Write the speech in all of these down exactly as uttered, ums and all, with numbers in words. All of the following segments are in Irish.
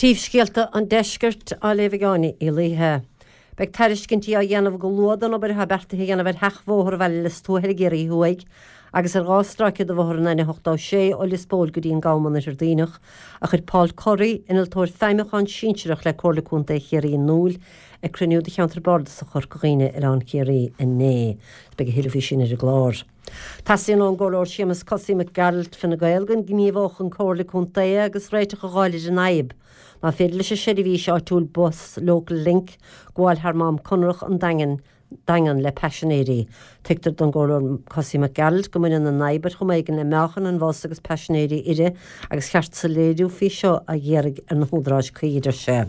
Príomhscéalta an deisceart á léomhagáine i láthe. Beag tairiscintí a dhéanamh go luadan obair ha bertathe dhéanamh heachmhóthar bhile le stúthail géirí thuaig, agus ar gástracha do bhóthar na hochtá sé ó lispóil go dtíon gáman ar daoinech, a chud Paul Curry inaltóir feimimeáin sinseach le cóirlaúnta chéirí núil a cruniú de cheantar borda sa chorcaíine ar an chéirí in né, beag a hiilehí sin ar a glár. Tasíon an ggóir siamas cosí me Geralt fan na Gaelgan gníomhach an cóirlaúnta agus réiteach a gáile de naib. Má féidir leis a séidirhí seo túil bus local link gháil haar mám conrach an dagan dagan le passionéri. Teictar don ggóir cosí me Geralt go muine na naibar chum éigen le meachan an bhs agus passionéri ire agus cheart sa léadú fi seo a dhéarg ar na húdráis chuidir sé.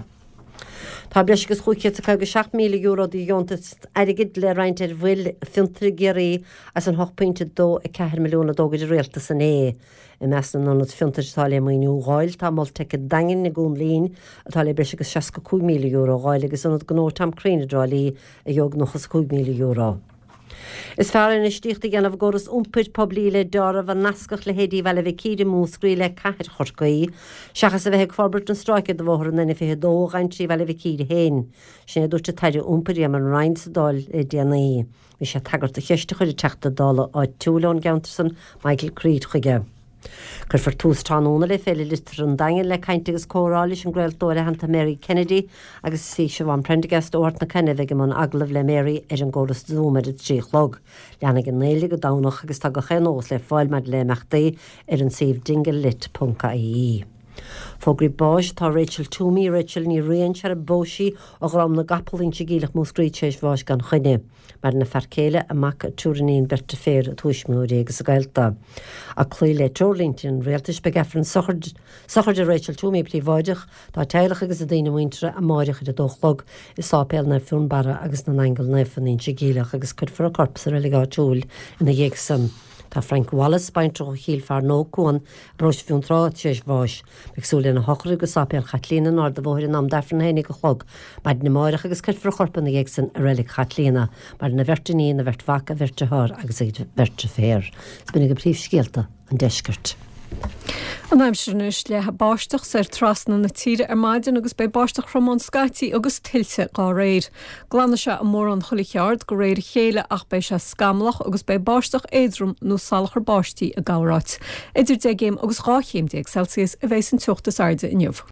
Tá breis agus chuice a go seach míle euro í diontas airigid le reint ar bhfuil fintar géirí as an hochpointe dó i ceithre milliúna dógad réalta san é. I meastan an fintartáile maoinú gáil tá mal te dangin na gún lín atá le breis agus sesca míle euro gáil agus an gnó tam críinedrálí a dheog nochas míle euro. Is fear in istíochta ganamh goras úmpid poblí le dearmh an nascach le héadí bheile bheith cíide múscrí le caiir chorcaí, seachas a bheith forbert an stráicid do bhór na fé dó gaintrí bheile bheith cíide héin, sinna dúirte taidir úmpaí am an rein sa dáil i D N A. Bhí sé tagart a cheiste chuir teachta dála áid túlán Ganterson Michael Creed chuige. Chur for tús tánúna le féile litar an dain le caiintegus córális an gréildóire hananta Mary Kennedy agus sí se bhain prendigast óhart na Kennedy man aglah le Mary ar an ggóras zoomad a tríchlog. Leanna an néala go dánach agus tá go chénós le fáil meid le meachtaí ar an save dingelit punca í. Fógri báis tá Rachel Toomey Rachel ní rion se a bóisi ó gram na gapalín se gílach múscrítéis bháis gan chuine, mar na fercéile a mac túranín berta fér a tuismúí agus a gailta. A clí le Torlington réaltas be gefran sochar de Rachel Toomey príomhaideach tá teilech agus a dtíine muintre a máideach a dóchlog is sápéil na fiúnbara agus na angel nefanín se gílach agus chud for a corpsa a leá túúl ina dhéag san. Tá Frank Wallace baintro híl fear nó cuan bros fiún ráid séis bháis, beagsúla na hochra go sápéil chatlína ná de bhóir an am defran hénig go chlog, maid na máireach agus chuid for chorpa na dhéag san a rélig chatlína, mar na bhirtaní na bhirt vaca bhirte thar agus ag bhirte fér. Is binnig go príomhscéalta an deisceart. An aimsirnúis le báisteach sé trasna na tíre ar maidin agus bei báisteach Ramón Scaiti agus tiltte gá réir. Glanna se a mór an cholicheard go réir chéile ach bei se scamlach agus bei báisteach éadrum nó salachar báistí a gáráit. Idir dé géim agus gá chéim déag Celsius a bhééis an tuachtas airde inniuh.